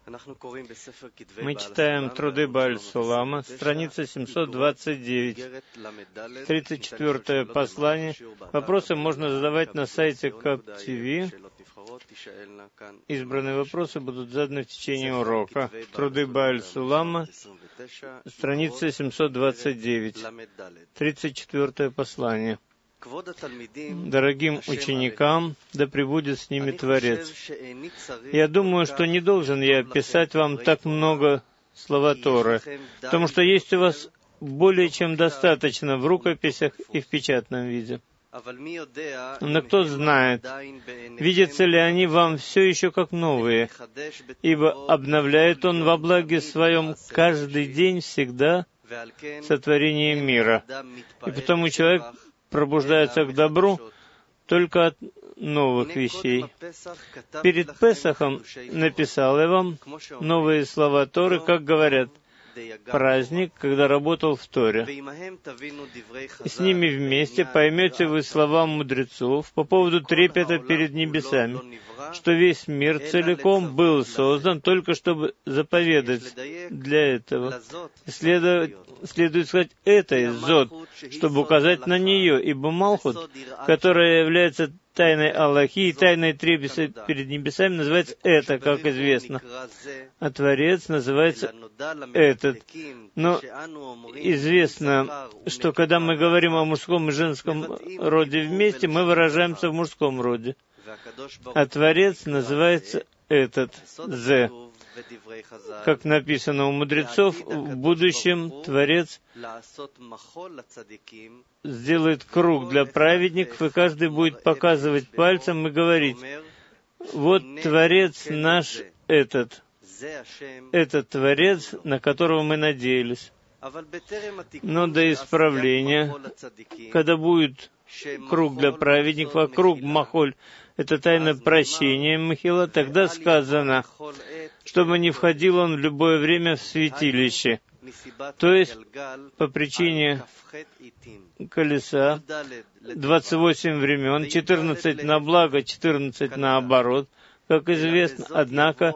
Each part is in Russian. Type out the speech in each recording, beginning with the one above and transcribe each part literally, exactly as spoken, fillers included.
Мы читаем труды Бааль Сулама, страница семьсот двадцать девять, тридцать четвёртое послание. Вопросы можно задавать на сайте кап ти ви. Избранные вопросы будут заданы в течение урока. Труды Бааль Сулама, страница семьсот двадцать девять, тридцать четвёртое послание. Дорогим ученикам, да пребудет с ними Творец. Я думаю, что не должен я писать вам так много слова Торы, потому что есть у вас более чем достаточно в рукописях и в печатном виде. Но кто знает, видятся ли они вам все еще как новые, ибо обновляет Он во благе Своем каждый день всегда сотворение мира. И потому человек пробуждается к добру только от новых вещей. Перед Песахом написал я вам новые слова Торы, как говорят, праздник, когда работал в Торе. С ними вместе поймете вы слова мудрецов по поводу трепета перед небесами, что весь мир целиком был создан только чтобы заповедать для этого. Следует, следует сказать «это зод», чтобы указать на нее, ибо Малхут, которая является тайной Аллахи и тайной трепета перед небесами, называется «это», как известно. А Творец называется «этот». Но известно, что когда мы говорим о мужском и женском роде вместе, мы выражаемся в мужском роде. А Творец называется «этот», «зе». Как написано у мудрецов, в будущем Творец сделает круг для праведников, и каждый будет показывать пальцем и говорить: «Вот Творец наш этот, этот Творец, на которого мы надеялись». Но до исправления, когда будет круг для праведников, а круг Махоль — это тайна прощения Махила, тогда сказано, чтобы не входил он в любое время в святилище. То есть, по причине колеса, двадцать восемь времен, четырнадцать на благо, четырнадцать наоборот, как известно, однако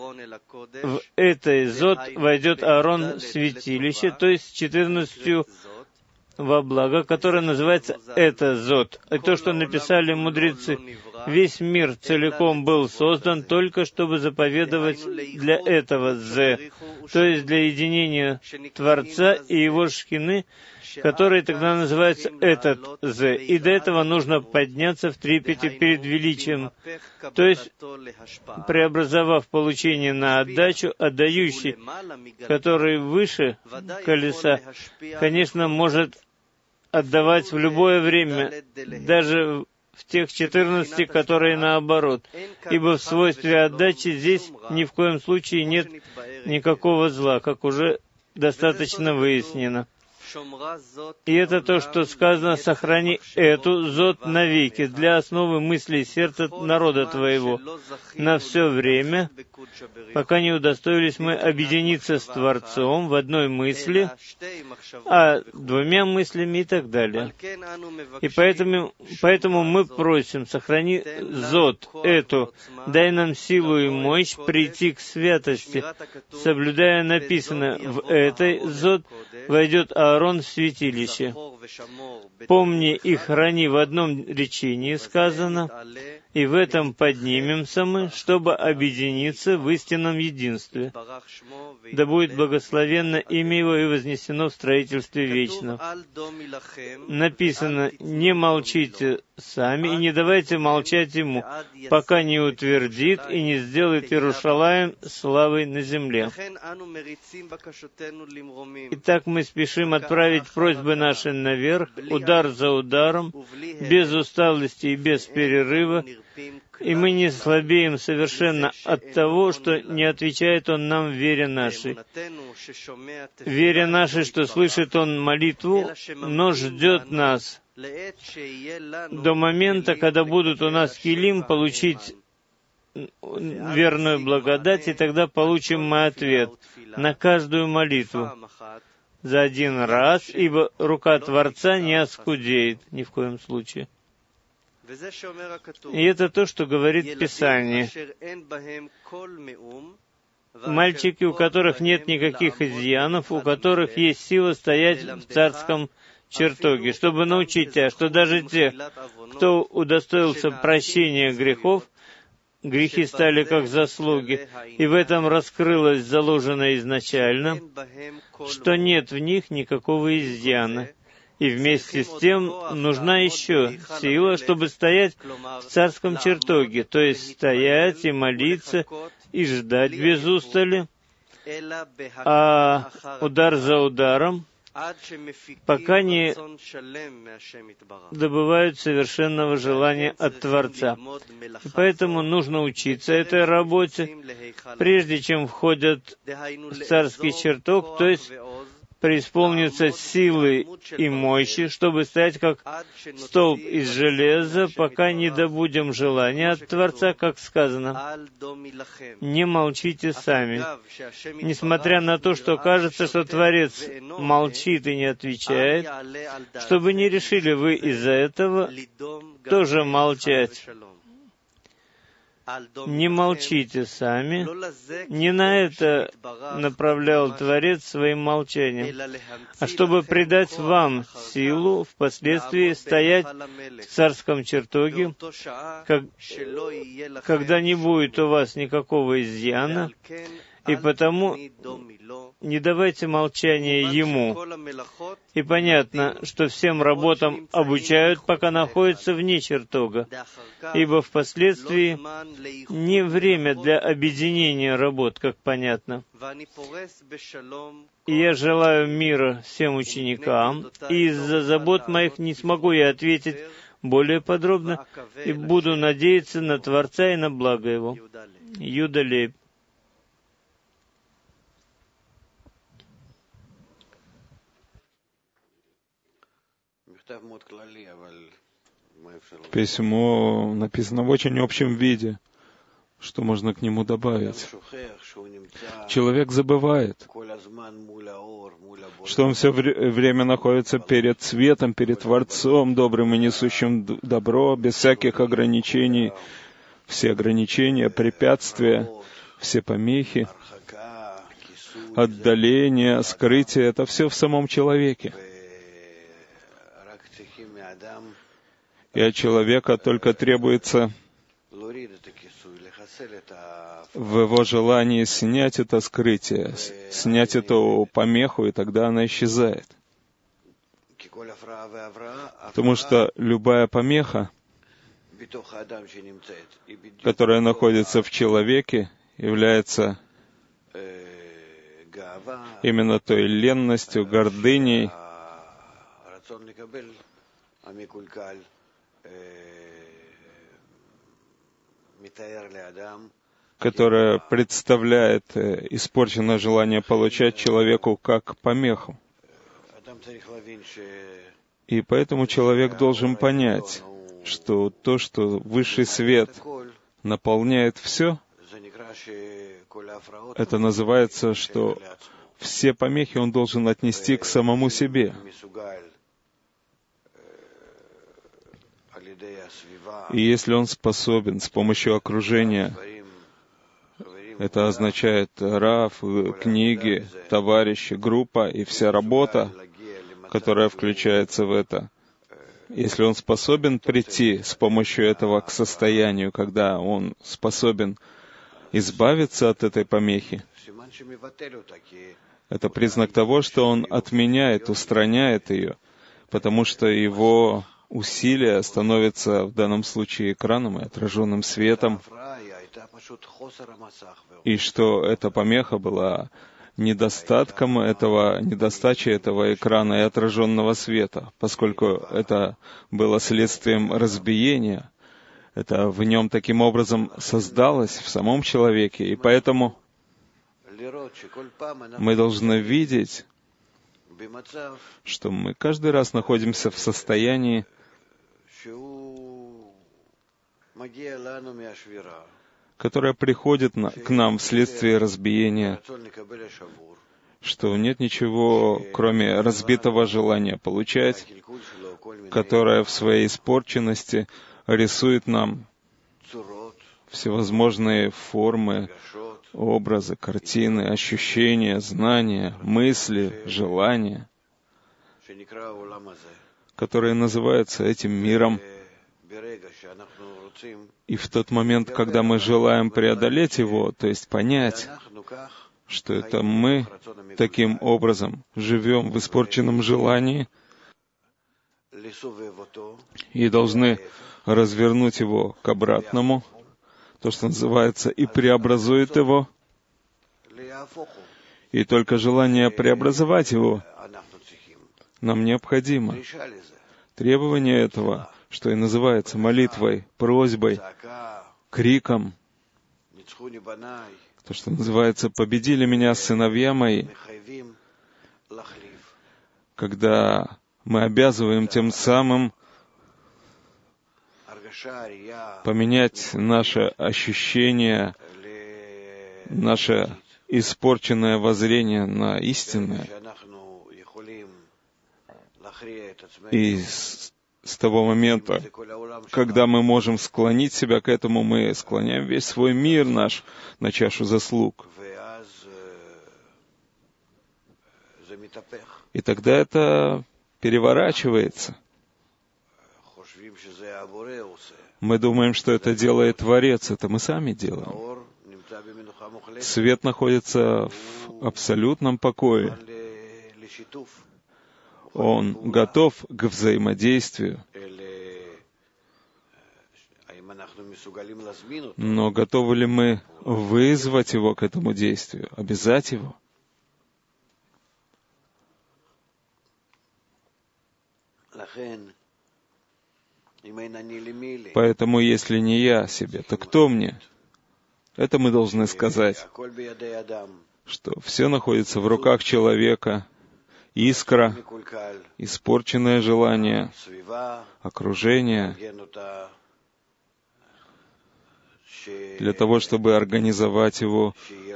в этой зод войдет Аарон в святилище, то есть с четырнадцатью во благо, которое называется «это зод». И то, что написали мудрецы, весь мир целиком был создан только, чтобы заповедовать для этого «зе», то есть для единения Творца и Его шхины, который тогда называется «этот зе». И до этого нужно подняться в трепете перед величием, то есть преобразовав получение на отдачу, отдающий, который выше колеса, конечно, может отдавать в любое время, даже в тех четырнадцати, которые наоборот. Ибо в свойстве отдачи здесь ни в коем случае нет никакого зла, как уже достаточно выяснено. И это то, что сказано: «Сохрани эту зод навеки для основы мыслей сердца народа твоего на все время, пока не удостоились мы объединиться с Творцом в одной мысли, а двумя мыслями» и так далее. И поэтому, поэтому мы просим: сохрани зод эту, дай нам силу и мощь прийти к святости, соблюдая написано: «В этой зод войдет Аарон в святилище». «Помни и храни» в одном речении сказано, и в этом поднимемся мы, чтобы объединиться в истинном единстве. Да будет благословенно имя Его и вознесено в строительстве вечном. Написано: «Не молчите сами и не давайте молчать Ему, пока не утвердит и не сделает Иерушалаим славой на земле». Итак, мы спешим отправить просьбы наши наверх, удар за ударом, без усталости и без перерыва, и мы не слабеем совершенно от того, что не отвечает Он нам в вере нашей. Вере нашей, что слышит Он молитву, но ждет нас до момента, когда будут у нас килим, получить верную благодать, и тогда получим мы ответ на каждую молитву за один раз, ибо рука Творца не оскудеет ни в коем случае. И это то, что говорит Писание. мальчики, у которых нет никаких изъянов, у которых есть сила стоять в царском чертоге, чтобы научить тебя, что даже те, кто удостоился прощения грехов, грехи стали как заслуги, и в этом раскрылось заложенное изначально, что нет в них никакого изъяна. И вместе с тем нужна еще сила, чтобы стоять в царском чертоге, то есть стоять и молиться, и ждать без устали, а удар за ударом, пока не добывают совершенного желания от Творца. И поэтому нужно учиться этой работе, прежде чем входят в царский чертог, то есть преисполниться силы и мощи, чтобы стоять как столб из железа, пока не добудем желания от Творца, как сказано. Не молчите сами. Несмотря на то, что кажется, что Творец молчит и не отвечает, чтобы не решили вы из-за этого тоже молчать. Не молчите сами. Не на это направлял Творец своим молчанием, а чтобы придать вам силу впоследствии стоять в царском чертоге, как, когда не будет у вас никакого изъяна, и потому не давайте молчания Ему. И понятно, что всем работам обучают, пока находятся вне чертога, ибо впоследствии не время для объединения работ, как понятно. И я желаю мира всем ученикам, и из-за забот моих не смогу я ответить более подробно, и буду надеяться на Творца и на благо Его. Юда Лейб. Письмо написано в очень общем виде. Что можно к нему добавить? Человек забывает, что он все время находится перед светом, перед Творцом, добрым и несущим добро, без всяких ограничений. Все ограничения, препятствия, все помехи, отдаление, скрытие — это все в самом человеке. И от человека только требуется в его желании снять это скрытие, снять эту помеху, и тогда она исчезает. Потому что любая помеха, которая находится в человеке, является именно той ленностью, гордыней, которая представляет испорченное желание получать человеку как помеху. И поэтому человек должен понять, что то, что высший свет наполняет все, это называется, что все помехи он должен отнести к самому себе. И если он способен с помощью окружения, это означает рав, книги, товарищи, группа и вся работа, которая включается в это, если он способен прийти с помощью этого к состоянию, когда он способен избавиться от этой помехи, это признак того, что он отменяет, устраняет ее, потому что его усилие становится в данном случае экраном и отраженным светом, и что эта помеха была недостатком этого, недостачей этого экрана и отраженного света, поскольку это было следствием разбиения, это в нем таким образом создалось в самом человеке, и поэтому мы должны видеть, что мы каждый раз находимся в состоянии, которое приходит на, к нам вследствие разбиения, что нет ничего, кроме разбитого желания получать, которое в своей испорченности рисует нам всевозможные формы, образы, картины, ощущения, знания, мысли, желания, которые называются этим миром. И в тот момент, когда мы желаем преодолеть его, то есть понять, что это мы таким образом живем в испорченном желании и должны развернуть его к обратному, то, что называется, и преобразует его, и только желание преобразовать его нам необходимо. Требование этого, что и называется молитвой, просьбой, криком, то, что называется «победили меня сыновья мои», когда мы обязываем тем самым поменять наше ощущение, наше испорченное воззрение на истинное. И с, с того момента, когда мы можем склонить себя к этому, мы склоняем весь свой мир наш на чашу заслуг. И тогда это переворачивается. Мы думаем, что это делает Творец, это мы сами делаем. Свет находится в абсолютном покое. Он готов к взаимодействию. Но готовы ли мы вызвать его к этому действию, обязать его? Поэтому, если не я себе, то кто мне? Это мы должны сказать, что все находится в руках человека, искра, испорченное желание, окружение, для того, чтобы организовать его,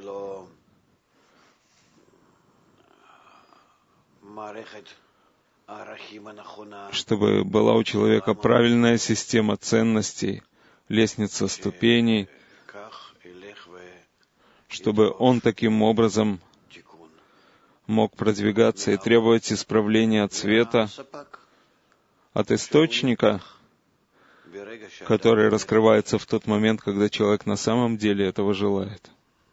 чтобы была у человека правильная система ценностей, лестница ступеней, чтобы он таким образом мог продвигаться и требовать исправления от света, от источника, который раскрывается в тот момент, когда человек на самом деле этого желает.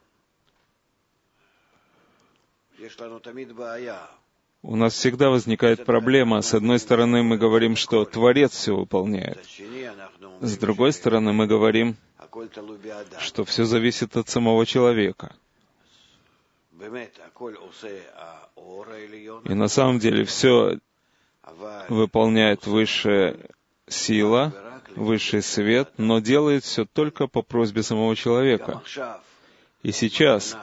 У нас всегда возникает проблема. С одной стороны, мы говорим, что Творец все выполняет. С другой стороны, мы говорим, что все зависит от самого человека. И на самом деле все выполняет высшая сила, высший свет, но делает все только по просьбе самого человека. И сейчас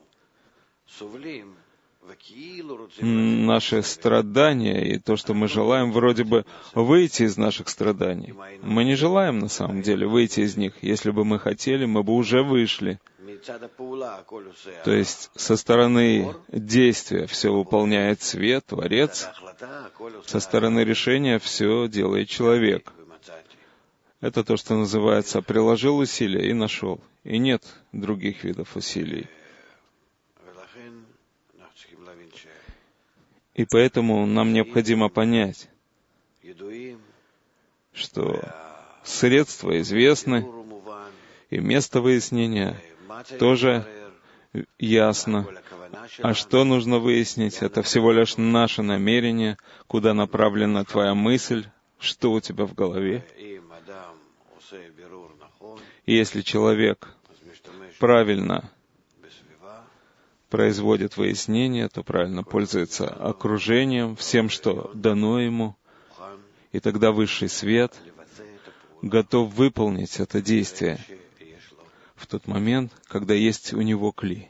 наши страдания и то, что мы желаем, вроде бы выйти из наших страданий. Мы не желаем на самом деле выйти из них. Если бы мы хотели, мы бы уже вышли. То есть со стороны действия все выполняет свет, Творец, со стороны решения все делает человек. Это то, что называется «приложил усилия и нашел». И нет других видов усилий. И поэтому нам необходимо понять, что средства известны, и место выяснения тоже ясно. А что нужно выяснить? Это всего лишь наше намерение, куда направлена твоя мысль, что у тебя в голове. И если человек правильно производит выяснение, то правильно пользуется окружением, всем, что дано ему, и тогда высший свет готов выполнить это действие в тот момент, когда есть у него кли.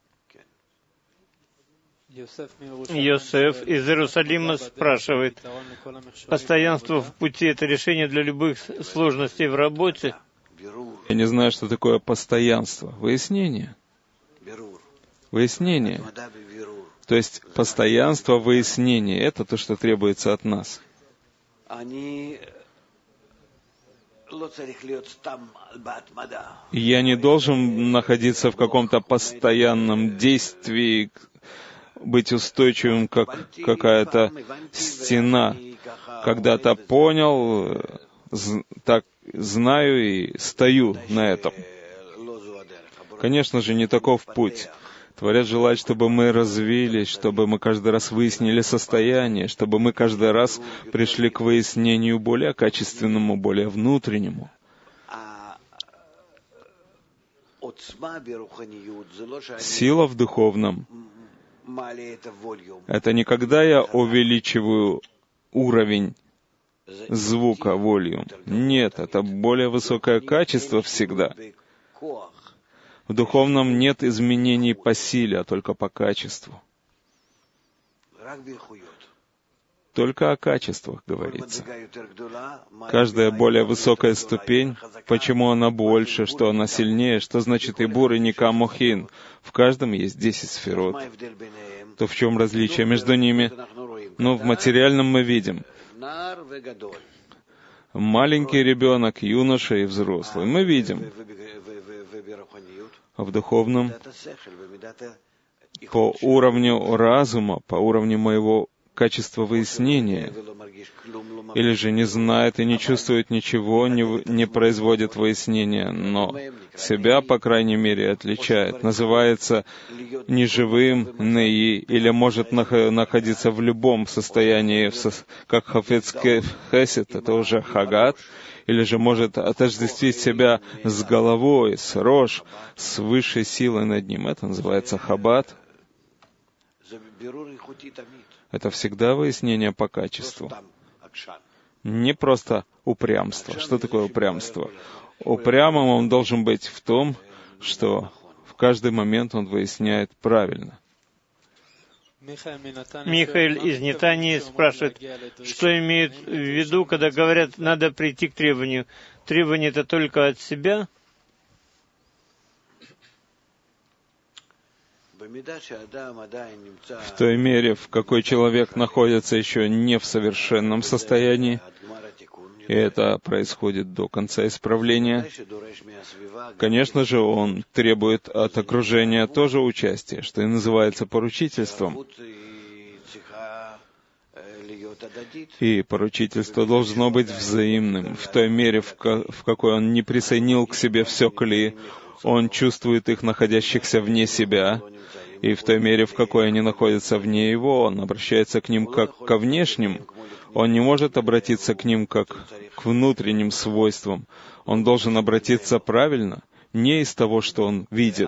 Йосеф из Иерусалима спрашивает, постоянство в пути — это решение для любых сложностей в работе? Я не знаю, что такое постоянство. Выяснение. Выяснение. То есть постоянство выяснения — это то, что требуется от нас. Я не должен находиться в каком-то постоянном действии, быть устойчивым, как какая-то стена. Когда-то понял, так знаю и стою на этом. Конечно же, не таков путь. Творец желает, чтобы мы развились, чтобы мы каждый раз выяснили состояние, чтобы мы каждый раз пришли к выяснению более качественному, более внутреннему. Сила в духовном — это не когда я увеличиваю уровень звука, волюм. Нет, это более высокое качество всегда. В духовном нет изменений по силе, а только по качеству. Только о качествах говорится. Каждая более высокая ступень, почему она больше, что она сильнее, что значит Ибур и Ника Мохин. В каждом есть десять сферот. То в чем различие между ними? Ну, в материальном мы видим. Маленький ребенок, юноша и взрослый. Мы видим. А в духовном, по уровню разума, по уровню моего качества выяснения, или же не знает и не чувствует ничего, не, не производит выяснения, но себя, по крайней мере, отличает. Называется неживым, неи, или может находиться в любом состоянии, как хафец хесед, это уже хагат, или же может отождествить себя с головой, с рош, с высшей силой над ним. Это называется хаббат. Это всегда выяснение по качеству. Не просто упрямство. Что такое упрямство? Упрямым он должен быть в том, что в каждый момент он выясняет правильно. Михаил из Нетании спрашивает, что имеют в виду, когда говорят, надо прийти к требованию. Требование это только от себя? В той мере, в какой человек находится еще не в совершенном состоянии, и это происходит до конца исправления, конечно же, он требует от окружения тоже участия, что и называется поручительством. И поручительство должно быть взаимным. В той мере, в, ко- в какой он не присоединил к себе все кли, он чувствует их, находящихся вне себя, и в той мере, в какой они находятся вне его, он обращается к ним как ко внешним. Он не может обратиться к ним как к внутренним свойствам. Он должен обратиться правильно, не из того, что он видит.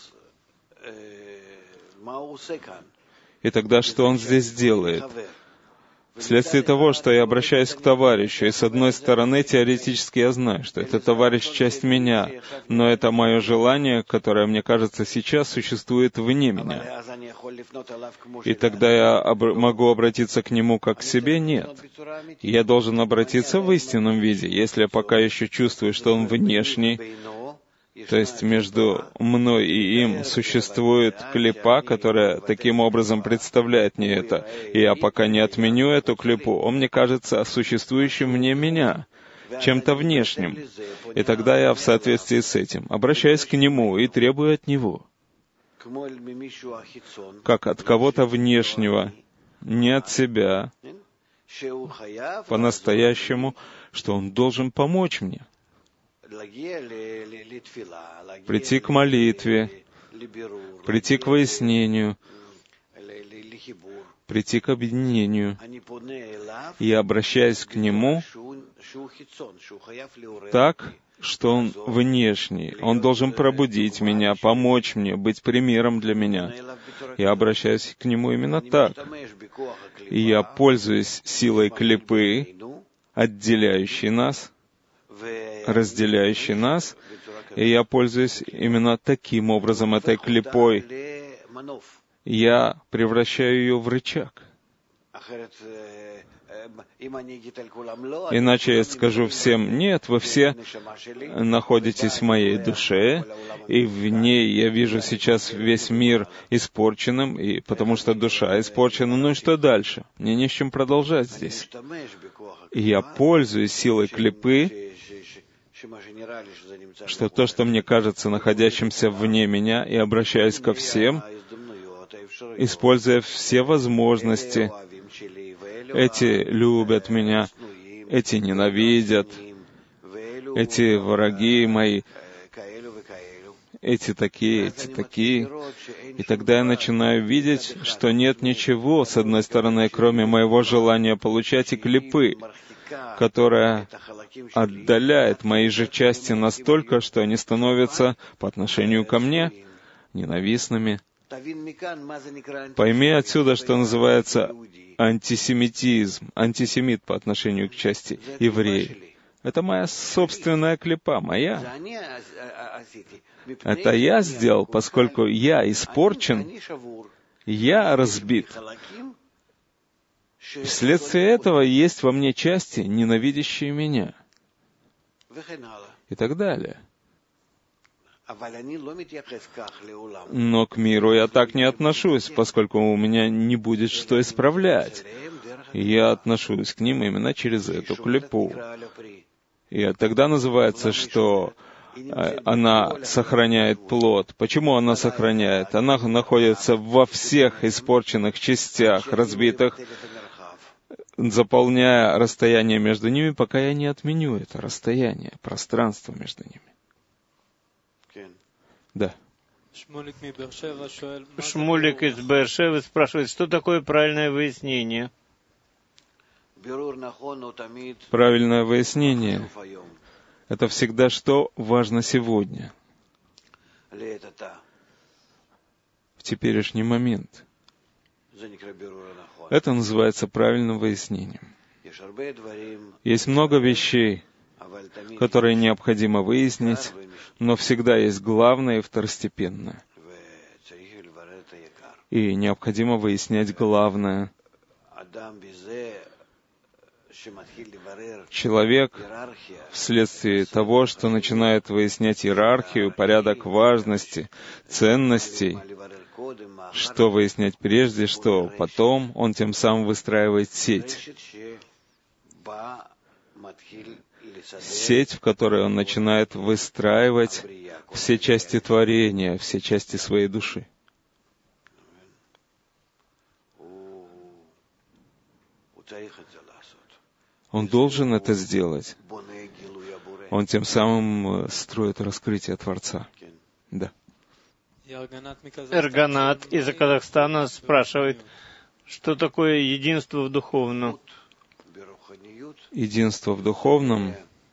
И тогда что он здесь делает? Вследствие того, что я обращаюсь к товарищу, и с одной стороны, теоретически я знаю, что этот товарищ — часть меня, но это мое желание, которое, мне кажется, сейчас существует вне меня. И тогда я об- могу обратиться к нему как к себе? Нет. Я должен обратиться в истинном виде. Если я пока еще чувствую, что он внешний, то есть между мной и им существует клипа, которая таким образом представляет мне это, и я пока не отменю эту клипу, он мне кажется существующим вне меня, чем-то внешним. И тогда я в соответствии с этим обращаюсь к нему и требую от него, как от кого-то внешнего, не от себя, по-настоящему, что он должен помочь мне. Прийти к молитве, прийти к выяснению, прийти к объединению. И обращаясь к нему так, что он внешний. Он должен пробудить меня, помочь мне, быть примером для меня. Я обращаюсь к нему именно так. И я пользуюсь силой клипы, отделяющей нас, разделяющий нас, и я пользуюсь именно таким образом этой клипой. Я превращаю ее в рычаг. Иначе я скажу всем: нет, вы все находитесь в моей душе, и в ней я вижу сейчас весь мир испорченным, и потому что душа испорчена. Ну и что дальше? Мне не с чем продолжать здесь. И я пользуюсь силой клипы, что то, что мне кажется находящимся вне меня, и обращаюсь ко всем, используя все возможности. Эти любят меня, эти ненавидят, эти враги мои, эти такие, эти такие. И тогда я начинаю видеть, что нет ничего, с одной стороны, кроме моего желания получать и клипы, которая отдаляет мои же части настолько, что они становятся по отношению ко мне ненавистными. Пойми отсюда, что называется антисемитизм, антисемит по отношению к части евреи. Это моя собственная клипа, моя. Это я сделал, поскольку я испорчен, я разбит. Вследствие этого есть во мне части, ненавидящие меня. И так далее. Но к миру я так не отношусь, поскольку у меня не будет что исправлять. Я отношусь к ним именно через эту клипу. И тогда называется, что она сохраняет плод. Почему она сохраняет? Она находится во всех испорченных частях, разбитых, заполняя расстояние между ними, пока я не отменю это расстояние, пространство между ними. Да. Шмулик из Беэр-Шевы спрашивает, что такое правильное выяснение? Правильное выяснение — это всегда что важно сегодня, в теперешний момент. Это называется правильным выяснением. Есть много вещей, которые необходимо выяснить, но всегда есть главное и второстепенное. И необходимо выяснять главное. Человек, вследствие того, что начинает выяснять иерархию, порядок важности, ценностей, что выяснять прежде, что потом, он тем самым выстраивает сеть. Сеть, в которой он начинает выстраивать все части творения, все части своей души. Он должен это сделать. Он тем самым строит раскрытие Творца. Да. Эрганат из Казахстана спрашивает, что такое единство в духовном? Единство в духовном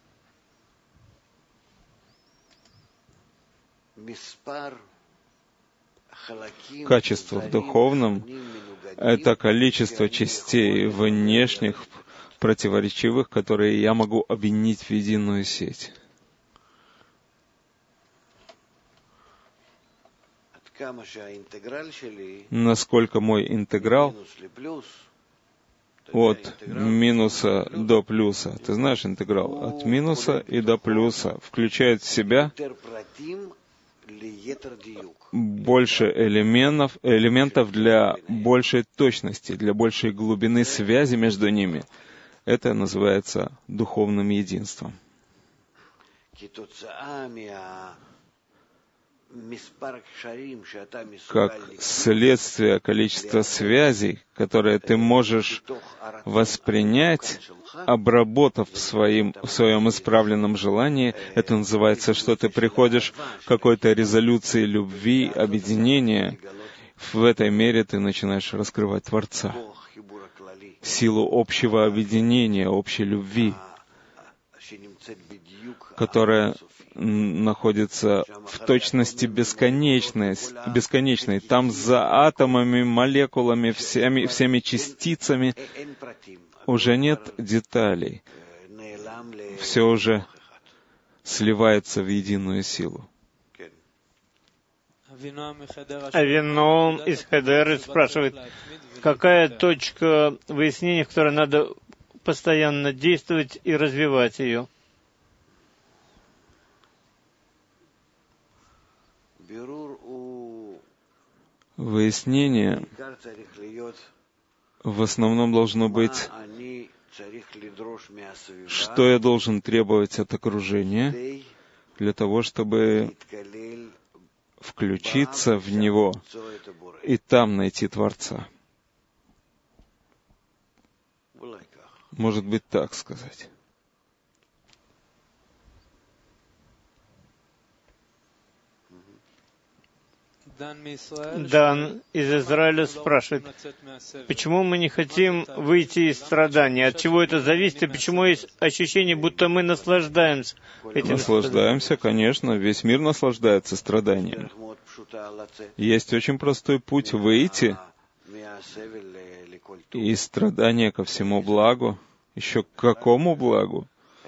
качество в духовном — это количество частей внешних, противоречивых, которые я могу объединить в единую сеть. Насколько мой интеграл от минуса до плюса, ты знаешь интеграл, от минуса и до плюса, включает в себя больше элементов, элементов для большей точности, для большей глубины связи между ними. Это называется духовным единством. Как следствие количества связей, которые ты можешь воспринять, обработав в, своим, в своем исправленном желании, это называется, что ты приходишь к какой-то резолюции любви, объединения. В этой мере ты начинаешь раскрывать Творца, силу общего объединения, общей любви, которая находится в точности бесконечной, бесконечной. Там за атомами, молекулами, всеми, всеми частицами уже нет деталей. Все уже сливается в единую силу. Авином из Хедеры спрашивает, какая точка выяснения, в которой надо постоянно действовать и развивать ее? Выяснение в основном должно быть что я должен требовать от окружения для того, чтобы включиться в него и там найти Творца. Может быть, так сказать. Дан из Израиля спрашивает, почему мы не хотим выйти из страданий, от чего это зависит, и почему есть ощущение, будто мы наслаждаемся этим Наслаждаемся, конечно, весь мир наслаждается страданием. Есть очень простой путь выйти из страдания ко всему благу. Еще к какому благу?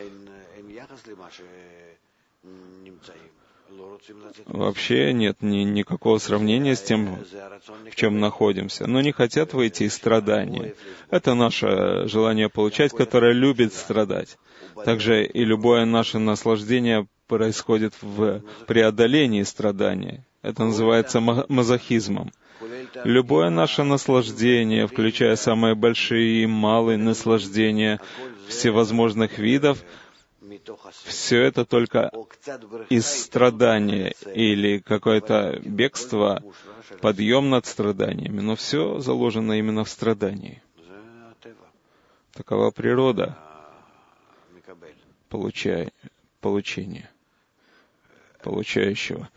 Вообще нет ни, никакого сравнения с тем, в чем находимся. Но не хотят выйти из страдания. Это наше желание получать, которое любит страдать. Также и любое наше наслаждение происходит в преодолении страдания. Это называется мазохизмом. Любое наше наслаждение, включая самые большие и малые наслаждения всевозможных видов, все это только из страдания или какое-то бегство, подъем над страданиями, но все заложено именно в страдании. Такова природа получая, получения, получающего.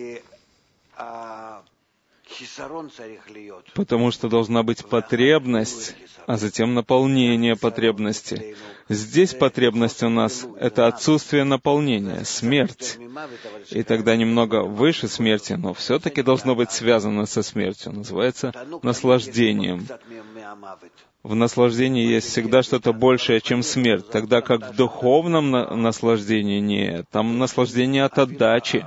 Потому что должна быть потребность, а затем наполнение потребности. Здесь потребность у нас — это отсутствие наполнения, смерть. И тогда немного выше смерти, но все-таки должно быть связано со смертью. Называется наслаждением. В наслаждении есть всегда что-то большее, чем смерть, тогда как в духовном на- наслаждении нет. Там наслаждение от отдачи.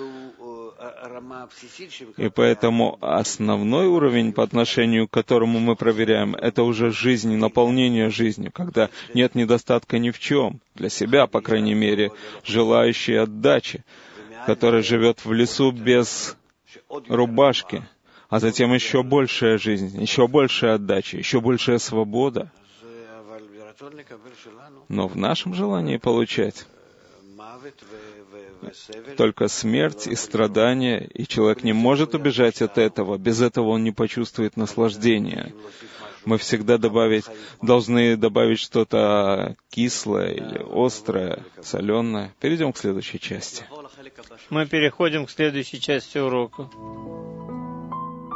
И поэтому основной уровень, по отношению к которому мы проверяем, это уже жизнь, наполнение жизнью, когда нет недостатка ни в чем, для себя, по крайней мере, желающий отдачи, который живет в лесу без рубашки, а затем еще большая жизнь, еще большая отдача, еще большая свобода. Но в нашем желании получать только смерть и страдания, и человек не может убежать от этого. Без этого он не почувствует наслаждения. Мы всегда добавить, должны добавить что-то кислое или острое, соленое. Перейдем к следующей части. Мы переходим к следующей части урока.